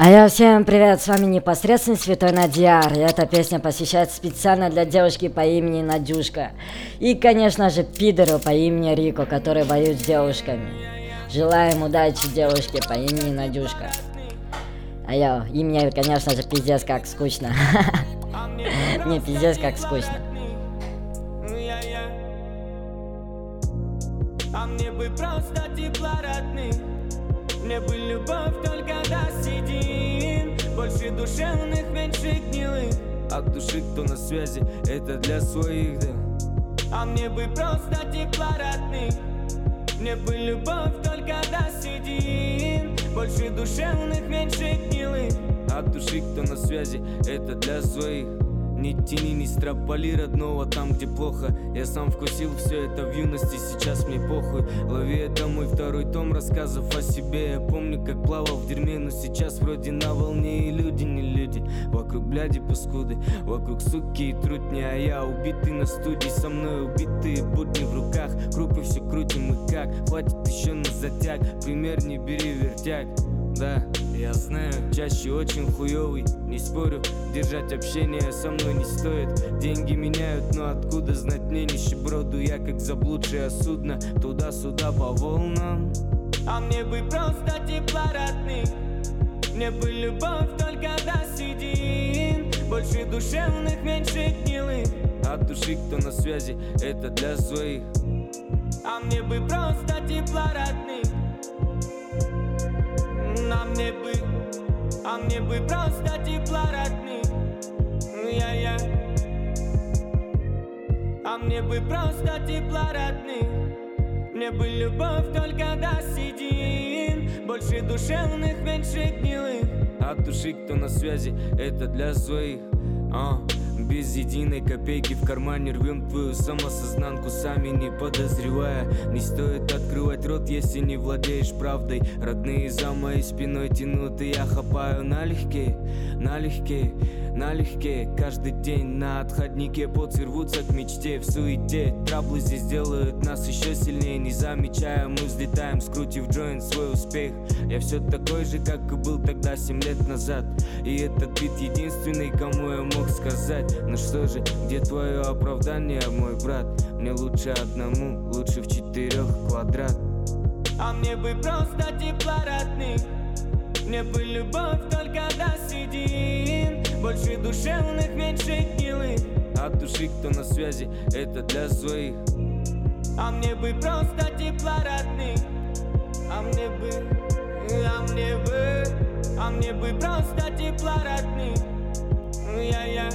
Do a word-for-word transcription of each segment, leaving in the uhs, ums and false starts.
Алло, всем привет, с вами непосредственно Святой Надьяр, и эта песня посвящается специально для девушки по имени Надюшка. И, конечно же, пидору по имени Рико, который воюет с девушками. Желаем удачи девушке по имени Надюшка. Алло, и мне, конечно же, пиздец как скучно. Не, пиздец как скучно. А мне бы просто тепла родных, мне бы любовь, только да сидим. Больше душевных, меньше гнилых. От души, кто на связи, это для своих, да. А мне бы просто тепла родных, мне бы любовь, только да сидим. Больше душевных, меньше гнилых. От души, кто на связи, это для своих. Не тяни, не строполи родного там, где плохо. Я сам вкусил все это в юности, сейчас мне похуй. Лови, это мой второй том рассказов о себе. Я помню, как плавал в дерьме, но сейчас вроде на волне. И люди не люди, вокруг бляди паскуды, вокруг суки и трутни. А я убитый на студии, со мной убитые будни в руках. Крупы все крутим и как, хватит еще на затяг. Пример не бери, вертяг. Да, я знаю, чаще очень хуёвый, не спорю, держать общение со мной не стоит. Деньги меняют, но откуда знать мне нищеброду? Я как заблудшее судно, туда-сюда по волнам. А мне бы просто тепла родных, мне бы любовь, только да сидим. Больше душевных, меньше гнилых. От души, кто на связи, это для своих. А мне бы просто тепла родных, а мне бы, а мне бы просто тепла родных, я-я. А мне бы просто тепла родных, мне бы любовь, только да сидим. Больше душевных, меньше гнилых. От души, кто на связи, это для своих. А, без единой копейки в кармане рвем твою самосознанку, сами не подозревая. Не стоит открывать рот, если не владеешь правдой. Родные за моей спиной тянут, и я хапаю налегке, налегке, налегке. Каждый день на отходнике поцы рвутся к мечте. В суете траблы здесь делают нас еще сильнее. Не замечая, мы взлетаем, скрутив джойнт свой успех. Я все такой же, как и был тогда, семь лет назад. И этот бит единственный, кому я мог сказать: ну что же, где твое оправдание, мой брат? Мне лучше одному, лучше в четырех квадрат. А мне бы просто тепла родных, мне бы любовь, только да сидим. Больше душевных, меньше гнилых. От души, кто на связи, это для своих. А мне бы просто тепла родных, а мне бы, а мне бы, а мне бы просто тепла родных, я-я.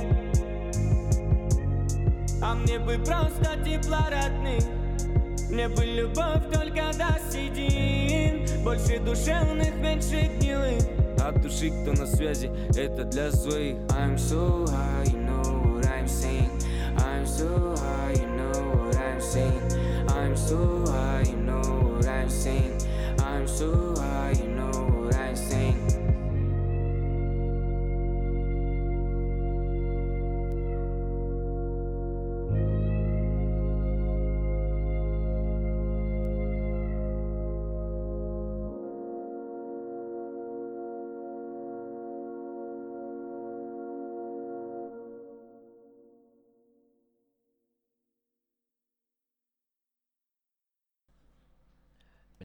А мне бы просто тепла родных, мне бы любовь, только да сидим. Больше душевных, меньше гнилых. От души, кто на связи, это для своих. I'm so high, you know what I'm saying. I'm so high, you know what I'm saying. I'm so high, you know what I'm saying. I'm so